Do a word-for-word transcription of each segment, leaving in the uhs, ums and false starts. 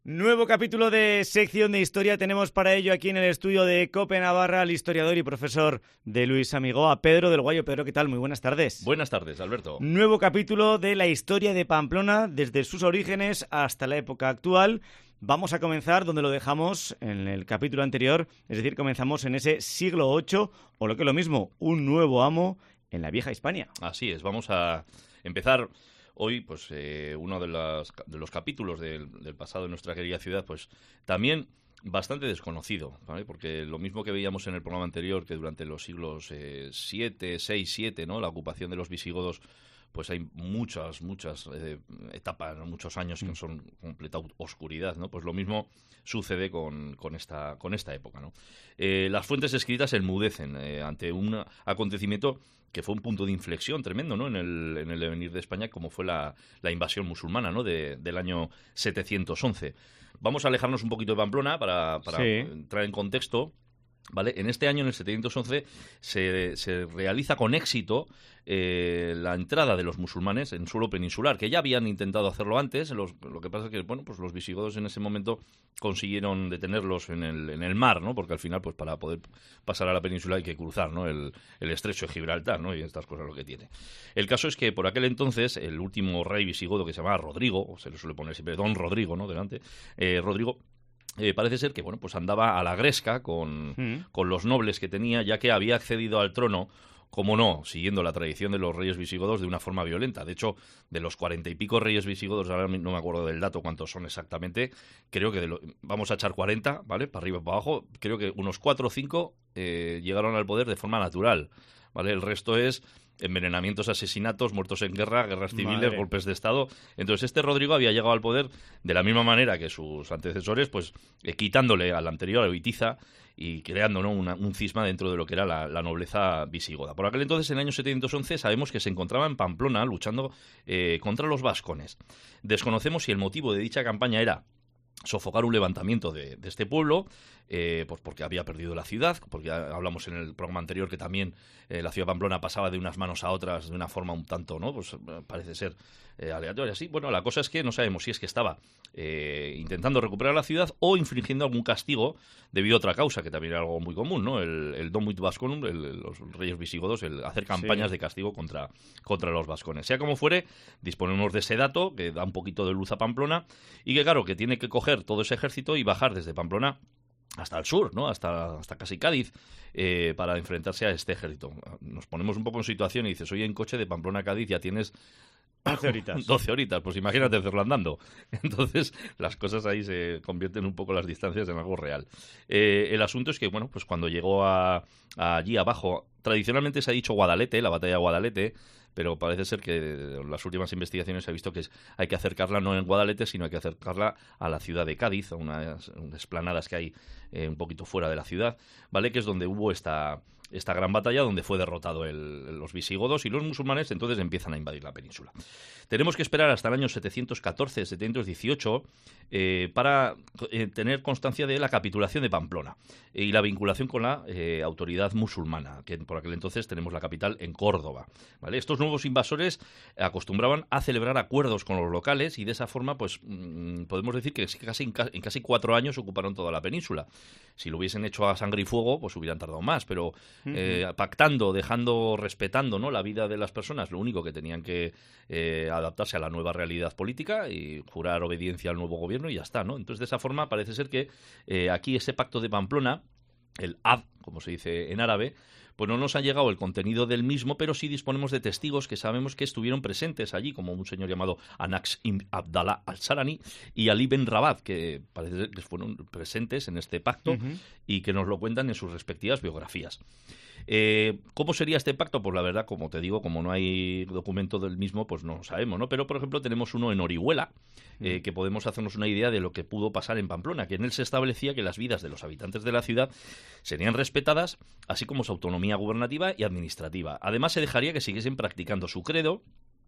Nuevo capítulo de sección de historia. Tenemos para ello aquí en el estudio de COPE Navarra al historiador y profesor de Luis Amigó, a Pedro del Guayo. Pedro, ¿qué tal? Muy buenas tardes. Buenas tardes, Alberto. Nuevo capítulo de la historia de Pamplona desde sus orígenes hasta la época actual. Vamos a comenzar donde lo dejamos en el capítulo anterior, es decir, comenzamos en ese siglo ocho, o lo que es lo mismo, un nuevo amo en la vieja Hispania. Así es, vamos a empezar hoy, pues eh, uno de, las, de los capítulos del, del pasado de nuestra querida ciudad, pues también bastante desconocido, ¿vale? Porque lo mismo que veíamos en el programa anterior, que durante los siglos siete, seis, siete, ¿no? La ocupación de los visigodos, pues hay muchas, muchas eh, etapas, ¿no? Muchos años que son completa oscuridad, ¿no? Pues lo mismo sucede con, con, esta, con esta época, ¿no? Eh, las fuentes escritas enmudecen eh, ante un acontecimiento que fue un punto de inflexión tremendo, ¿no? En el, en el devenir de España, como fue la, la invasión musulmana, ¿no? De, del año setecientos once. Vamos a alejarnos un poquito de Pamplona para, para sí. entrar en contexto. ¿Vale? En este año, en el setecientos once, se, se realiza con éxito eh, la entrada de los musulmanes en suelo peninsular, que ya habían intentado hacerlo antes. Los, lo que pasa es que, bueno, pues los visigodos en ese momento consiguieron detenerlos en el, en el mar, ¿no? Porque al final, pues para poder pasar a la península hay que cruzar, ¿no? El, el estrecho de Gibraltar, ¿no? Y estas cosas lo que tiene. El caso es que por aquel entonces, el último rey visigodo, que se llamaba Rodrigo, o se le suele poner siempre Don Rodrigo, ¿no? Delante, eh, Rodrigo... Eh, parece ser que bueno, pues andaba a la gresca con, mm. con los nobles que tenía, ya que había accedido al trono, como no, siguiendo la tradición de los reyes visigodos de una forma violenta. De hecho, de los cuarenta y pico reyes visigodos, ahora no me acuerdo del dato cuántos son exactamente, creo que de lo, vamos a echar cuarenta, ¿vale? Para arriba y para abajo, creo que unos cuatro o cinco eh, llegaron al poder de forma natural, ¿vale? El resto es envenenamientos, asesinatos, muertos en guerra, guerras civiles, Madre. golpes de Estado. Entonces este Rodrigo había llegado al poder de la misma manera que sus antecesores, pues eh, quitándole al anterior, a Oitiza, y creando, ¿no? Una, un cisma dentro de lo que era la, la nobleza visigoda. Por aquel entonces, en el año setecientos once, sabemos que se encontraba en Pamplona luchando eh, contra los vascones. Desconocemos si el motivo de dicha campaña era sofocar un levantamiento de, de este pueblo, eh, pues porque había perdido la ciudad, porque ya hablamos en el programa anterior que también eh, la ciudad de Pamplona pasaba de unas manos a otras de una forma un tanto, ¿no? Pues parece ser eh, aleatoria, sí. Bueno, la cosa es que no sabemos si es que estaba eh, intentando recuperar la ciudad o infringiendo algún castigo debido a otra causa, que también era algo muy común, ¿no? El, el Domuit Vasconum, el, los reyes visigodos, el hacer campañas sí. de castigo contra, contra los vascones. Sea como fuere, disponemos de ese dato que da un poquito de luz a Pamplona y que, claro, que tiene que coger todo ese ejército y bajar desde Pamplona hasta el sur, ¿no? Hasta, hasta casi Cádiz, eh, para enfrentarse a este ejército. Nos ponemos un poco en situación y dices, oye, en coche de Pamplona a Cádiz ya tienes doce horitas. doce horitas, pues imagínate hacerlo andando. Entonces, las cosas ahí se convierten un poco las distancias en algo real. Eh, el asunto es que, bueno, pues cuando llegó a, a allí abajo, tradicionalmente se ha dicho Guadalete, la batalla de Guadalete, pero parece ser que en las últimas investigaciones se ha visto que es, hay que acercarla no en Guadalete, sino hay que acercarla a la ciudad de Cádiz, a unas, unas esplanadas que hay eh, un poquito fuera de la ciudad, ¿vale? Que es donde hubo esta, esta gran batalla, donde fue derrotado el, los visigodos y los musulmanes, entonces empiezan a invadir la península. Tenemos que esperar hasta el año setecientos catorce, setecientos dieciocho eh, para eh, tener constancia de la capitulación de Pamplona eh, y la vinculación con la eh, autoridad musulmana, que por aquel entonces tenemos la capital en Córdoba, ¿vale? Estos nuevos invasores acostumbraban a celebrar acuerdos con los locales y de esa forma, pues mmm, podemos decir que casi, en casi cuatro años ocuparon toda la península. Si lo hubiesen hecho a sangre y fuego, pues hubieran tardado más, pero uh-huh. eh, pactando, dejando, respetando, ¿no? La vida de las personas, lo único que tenían que eh, adaptarse a la nueva realidad política y jurar obediencia al nuevo gobierno y ya está, ¿no? Entonces, de esa forma parece ser que eh, aquí ese pacto de Pamplona, el Ad, como se dice en árabe, pues no nos ha llegado el contenido del mismo, pero sí disponemos de testigos que sabemos que estuvieron presentes allí, como un señor llamado Anax ibn Abdallah al-Sarani y Ali ben Rabat, que parece que fueron presentes en este pacto uh-huh. y que nos lo cuentan en sus respectivas biografías. Eh, ¿Cómo sería este pacto? Pues la verdad, como te digo, como no hay documento del mismo, pues no lo sabemos, ¿no? Pero, por ejemplo, tenemos uno en Orihuela, eh, que podemos hacernos una idea de lo que pudo pasar en Pamplona, que en él se establecía que las vidas de los habitantes de la ciudad serían respetadas, así como su autonomía gubernativa y administrativa. Además, se dejaría que siguiesen practicando su credo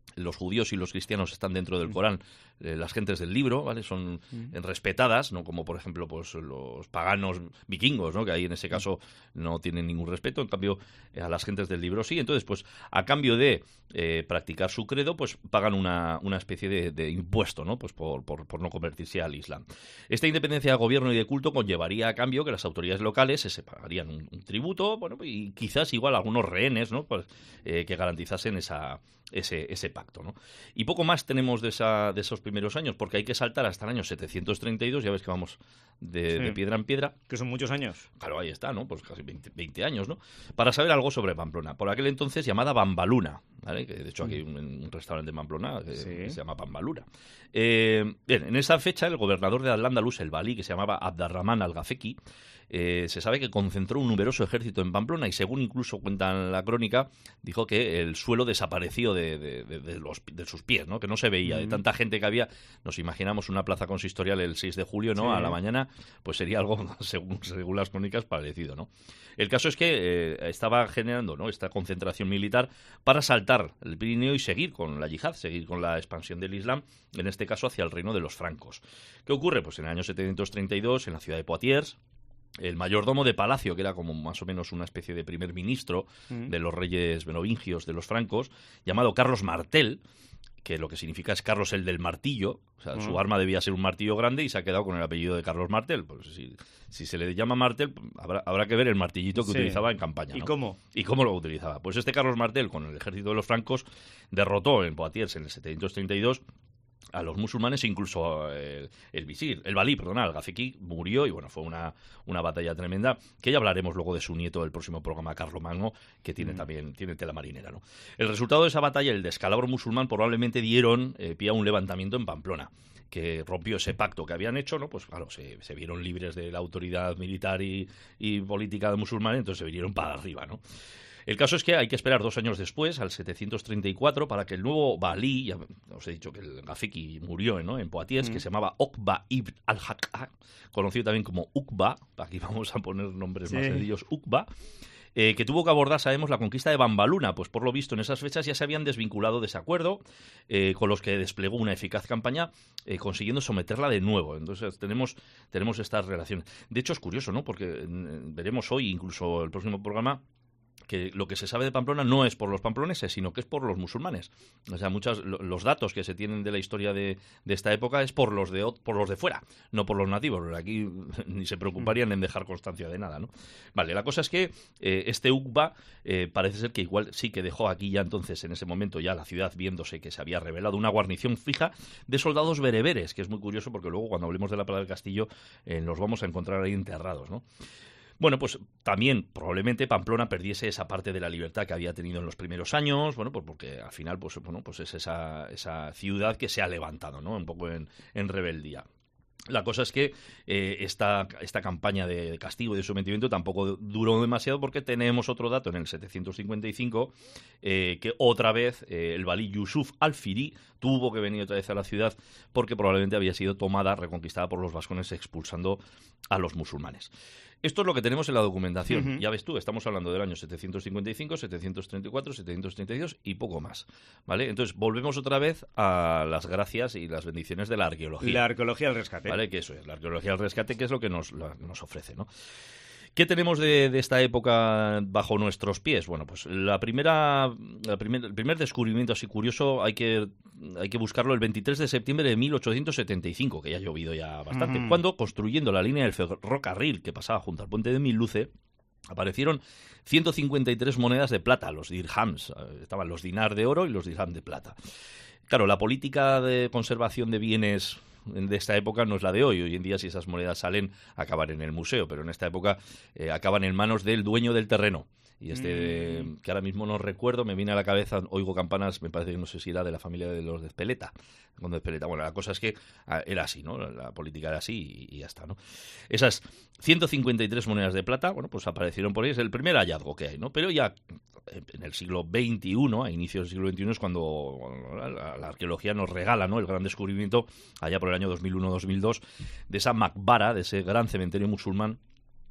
los judíos y los cristianos están dentro del Corán, eh, las gentes del libro, ¿vale? Son eh, respetadas, no como por ejemplo pues los paganos vikingos, ¿no? Que ahí en ese caso no tienen ningún respeto, en cambio eh, a las gentes del libro sí. Entonces, pues a cambio de eh, practicar su credo, pues pagan una, una especie de, de impuesto, ¿no? Pues por, por, por no convertirse al Islam. Esta independencia de gobierno y de culto conllevaría a cambio que las autoridades locales se separarían un, un tributo, bueno, y quizás igual algunos rehenes, ¿no? Pues eh, que garantizasen esa ese, ese pacto, ¿no? Y poco más tenemos de, esa, de esos primeros años, porque hay que saltar hasta el año setecientos treinta y dos, ya ves que vamos de, sí. de piedra en piedra. Que son muchos años. Claro, ahí está, ¿no? Pues casi veinte, veinte años, ¿no? Para saber algo sobre Pamplona. Por aquel entonces llamada Bambaluna, ¿vale? Que de hecho aquí hay un, un restaurante en Pamplona que, sí. que se llama Bambaluna. Eh, bien, en esa fecha el gobernador de Al-Ándalus, el valí, que se llamaba Abdarrahman al-Gafeki, Eh, se sabe que concentró un numeroso ejército en Pamplona y según incluso cuenta la crónica, dijo que el suelo desapareció de, de, de, de, los, de sus pies, ¿no? Que no se veía, de tanta gente que había. Nos imaginamos una plaza consistorial el seis de julio, ¿no? Sí. A la mañana, pues sería algo, según, según las crónicas, parecido, ¿no? El caso es que eh, estaba generando, ¿no? esta concentración militar para saltar el Pirineo y seguir con la yihad, seguir con la expansión del Islam, en este caso hacia el reino de los francos. ¿Qué ocurre? Pues en el año setecientos treinta y dos, en la ciudad de Poitiers, el mayordomo de palacio, que era como más o menos una especie de primer ministro mm. de los reyes merovingios de los francos, llamado Carlos Martel, que lo que significa es Carlos el del martillo, o sea, mm. su arma debía ser un martillo grande y se ha quedado con el apellido de Carlos Martel. Pues si, si se le llama Martel, habrá, habrá que ver el martillito que sí. utilizaba en campaña, ¿no? ¿Y cómo? ¿Y cómo lo utilizaba? Pues este Carlos Martel, con el ejército de los francos, derrotó en Poitiers en el setecientos treinta y dos a los musulmanes, incluso el, el visir, el valí, perdona, el Gafeki murió y bueno, fue una, una batalla tremenda, que ya hablaremos luego de su nieto del próximo programa, Carlomagno, que tiene mm. también tiene tela marinera, ¿no? El resultado de esa batalla, el descalabro musulmán, probablemente dieron eh, pie a un levantamiento en Pamplona, que rompió ese pacto que habían hecho, ¿no? Pues claro, se, se vieron libres de la autoridad militar y, y política de musulmanes, entonces se vinieron para arriba, ¿no? El caso es que hay que esperar dos años después, al setecientos treinta y cuatro, para que el nuevo valí, ya os he dicho que el Gafeki murió, ¿no? en Poitiers, mm. que se llamaba Uqba ibn al-Haqqa, conocido también como Uqba, aquí vamos a poner nombres sí. más sencillos, Uqba, eh, que tuvo que abordar, sabemos, la conquista de Bambaluna, pues por lo visto en esas fechas ya se habían desvinculado de ese acuerdo, eh, con los que desplegó una eficaz campaña, eh, consiguiendo someterla de nuevo. Entonces tenemos, tenemos estas relaciones. De hecho es curioso, ¿no? Porque eh, veremos hoy, incluso el próximo programa, que lo que se sabe de Pamplona no es por los pamploneses, sino que es por los musulmanes. O sea, muchos los datos que se tienen de la historia de, de esta época es por los de por los de fuera, no por los nativos. Aquí ni se preocuparían en dejar constancia de nada, ¿no? Vale, la cosa es que eh, este Uqba eh, parece ser que igual sí que dejó aquí ya entonces, en ese momento, ya la ciudad, viéndose que se había revelado una guarnición fija de soldados bereberes, que es muy curioso porque luego cuando hablemos de la Plaza del Castillo eh, los vamos a encontrar ahí enterrados, ¿no? Bueno, pues también probablemente Pamplona perdiese esa parte de la libertad que había tenido en los primeros años, bueno, pues porque al final, pues bueno, pues es esa, esa ciudad que se ha levantado, ¿no? Un poco en, en rebeldía. La cosa es que eh, esta, esta campaña de castigo y de sometimiento tampoco duró demasiado, porque tenemos otro dato en el setecientos cincuenta y cinco, eh, que otra vez eh, el valí Yusuf al-Firi tuvo que venir otra vez a la ciudad porque probablemente había sido tomada, reconquistada por los vascones, expulsando a los musulmanes. Esto es lo que tenemos en la documentación. Uh-huh. Ya ves tú, estamos hablando del año setecientos cincuenta y cinco, setecientos treinta y cuatro, setecientos treinta y dos y poco más, ¿vale? Entonces volvemos otra vez a las gracias y las bendiciones de la arqueología. La arqueología al rescate. ¿Vale? Que eso es, la arqueología al rescate, que es lo que nos, la, nos ofrece, ¿no? ¿Qué tenemos de, de esta época bajo nuestros pies? Bueno, pues la primera, la primer, el primer descubrimiento así curioso hay que, hay que buscarlo el veintitrés de septiembre de mil ochocientos setenta y cinco, que ya ha llovido ya bastante, mm. cuando, construyendo la línea del ferrocarril que pasaba junto al puente de Milluce, aparecieron ciento cincuenta y tres monedas de plata, los dirhams. Estaban los dinar de oro y los dirham de plata. Claro, la política de conservación de bienes de esta época no es la de hoy. Hoy en día, si esas monedas salen, acaban en el museo, pero en esta época eh, acaban en manos del dueño del terreno. Y este, mm. que ahora mismo no recuerdo, me viene a la cabeza, oigo campanas, me parece que no sé si era de la familia de los de Espeleta. Cuando Espeleta. Bueno, la cosa es que era así, ¿no? La política era así y, y ya está, ¿no? Esas ciento cincuenta y tres monedas de plata, bueno, pues aparecieron por ahí, es el primer hallazgo que hay, ¿no? Pero ya en el siglo veintiuno, a inicios del siglo veintiuno, es cuando la, la arqueología nos regala, ¿no?, el gran descubrimiento, allá por el año dos mil uno dos mil dos, de esa Maqbara, de ese gran cementerio musulmán,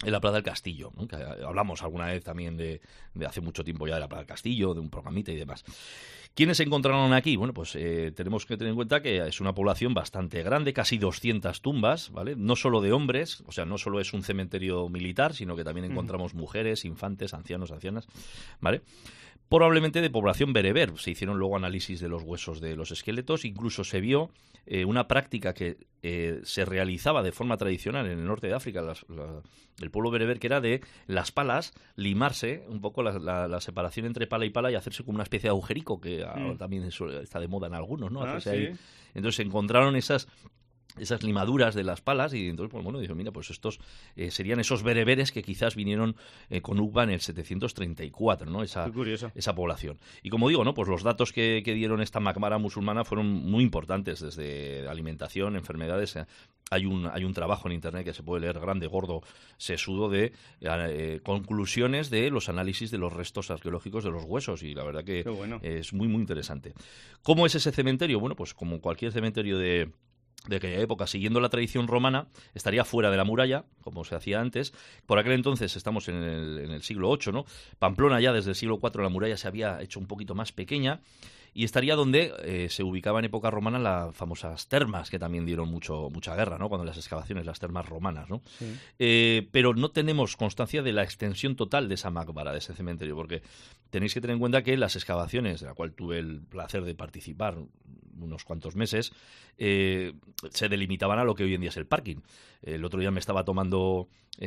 en la Plaza del Castillo, ¿no? Que hablamos alguna vez también de, de hace mucho tiempo ya de la Plaza del Castillo, de un programita y demás. ¿Quiénes se encontraron aquí? Bueno, pues eh, tenemos que tener en cuenta que es una población bastante grande, casi doscientas tumbas, ¿vale? No solo de hombres, o sea, no solo es un cementerio militar, sino que también encontramos mujeres, infantes, ancianos, ancianas, ¿vale? Probablemente de población bereber. Se hicieron luego análisis de los huesos de los esqueletos, incluso se vio eh, una práctica que eh, se realizaba de forma tradicional en el norte de África, las, la, el pueblo bereber, que era de las palas, limarse un poco la, la, la separación entre pala y pala y hacerse como una especie de agujerico, que ahora también eso está de moda en algunos, ¿no? Ah, sí. Ahí. Entonces se encontraron esas... esas limaduras de las palas y entonces pues bueno dijo mira pues estos eh, serían esos bereberes que quizás vinieron eh, con Ugba en el setecientos treinta y cuatro, ¿no? Esa, esa población. Y como digo, ¿no? Pues los datos que, que dieron esta Maqbara musulmana fueron muy importantes, desde alimentación, enfermedades. Eh, hay un hay un trabajo en internet que se puede leer grande, gordo, sesudo, de eh, conclusiones de los análisis de los restos arqueológicos de los huesos, y la verdad que bueno. es muy muy interesante. ¿Cómo es ese cementerio? Bueno, pues como cualquier cementerio de de aquella época, siguiendo la tradición romana, estaría fuera de la muralla, como se hacía antes. Por aquel entonces, estamos en el, en el siglo ocho, ¿no? Pamplona ya desde el siglo cuatro, la muralla se había hecho un poquito más pequeña, y estaría donde eh, se ubicaba en época romana las famosas termas, que también dieron mucho mucha guerra, ¿no? Cuando las excavaciones, las termas romanas, ¿no? Sí. Eh, pero no tenemos constancia de la extensión total de esa maqbara, de ese cementerio, porque tenéis que tener en cuenta que las excavaciones, de la cual tuve el placer de participar unos cuantos meses, eh, se delimitaban a lo que hoy en día es el parking. El otro día me estaba tomando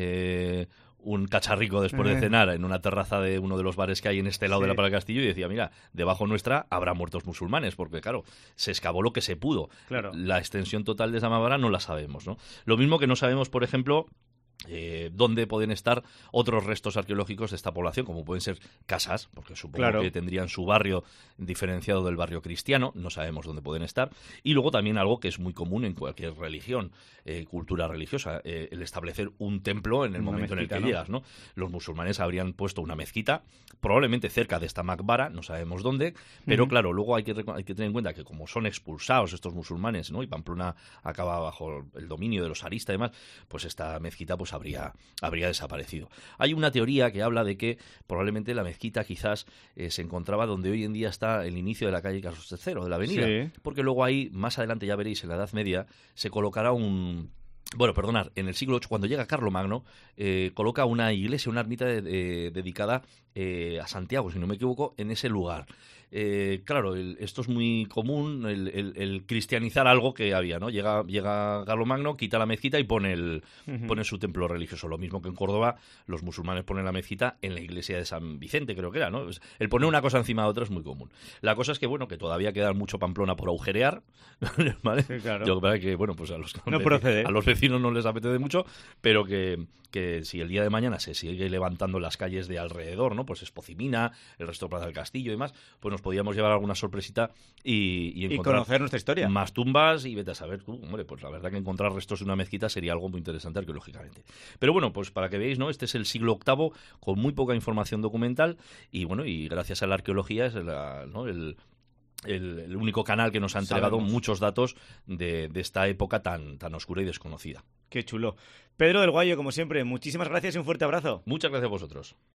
eh, un cacharrico después de cenar en una terraza de uno de los bares que hay en este lado sí. de la Plaza del Castillo, y decía, mira, debajo nuestra habrá muertos musulmanes, porque claro, se excavó lo que se pudo. Claro. La extensión total de esa maqbara no la sabemos, ¿no? Lo mismo que no sabemos, por ejemplo, Eh, dónde pueden estar otros restos arqueológicos de esta población, como pueden ser casas, porque supongo claro. que tendrían su barrio diferenciado del barrio cristiano, no sabemos dónde pueden estar, y luego también algo que es muy común en cualquier religión, eh, cultura religiosa, eh, el establecer un templo en el una momento mezquita, en el que ¿no? llegas, ¿no? Los musulmanes habrían puesto una mezquita, probablemente cerca de esta maqbara, no sabemos dónde, pero uh-huh. claro, luego hay que, hay que tener en cuenta que como son expulsados estos musulmanes, ¿no? Y Pamplona acaba bajo el dominio de los Arista y demás, pues esta mezquita pues habría, habría desaparecido. Hay una teoría que habla de que probablemente la mezquita quizás eh, se encontraba donde hoy en día está el inicio de la calle Carlos tercero, de la avenida, sí. porque luego ahí, más adelante ya veréis, en la Edad Media, se colocará un... Bueno, perdonad, en el siglo ocho, cuando llega Carlomagno, eh, coloca una iglesia, una ermita de, de, dedicada eh, a Santiago, si no me equivoco, en ese lugar. Eh, claro, el, esto es muy común, el, el, el cristianizar algo que había, ¿no? Llega, llega Carlomagno, quita la mezquita y pone, el, uh-huh. pone su templo religioso. Lo mismo que en Córdoba, los musulmanes ponen la mezquita en la iglesia de San Vicente, creo que era, ¿no? El poner una cosa encima de otra es muy común. La cosa es que, bueno, que todavía queda mucho Pamplona por agujerear, ¿vale? Sí, claro. Yo creo que, bueno, pues a los, no procede. a los vecinos no les apetece mucho, pero que, que si el día de mañana se sigue levantando las calles de alrededor, ¿no? Pues Espocimina, el resto de Plaza del Castillo y demás, pues nos podíamos llevar alguna sorpresita y, y encontrar y conocer nuestra historia. Más tumbas y vete a saber, uh, hombre, pues la verdad que encontrar restos de una mezquita sería algo muy interesante arqueológicamente. Pero bueno, pues para que veáis, ¿no? Este es el siglo octavo con muy poca información documental y bueno, y gracias a la arqueología es la, ¿no? el El, el único canal que nos ha entregado Sabemos. muchos datos de, de esta época tan, tan oscura y desconocida. Qué chulo. Pedro del Guayo, como siempre, muchísimas gracias y un fuerte abrazo. Muchas gracias a vosotros.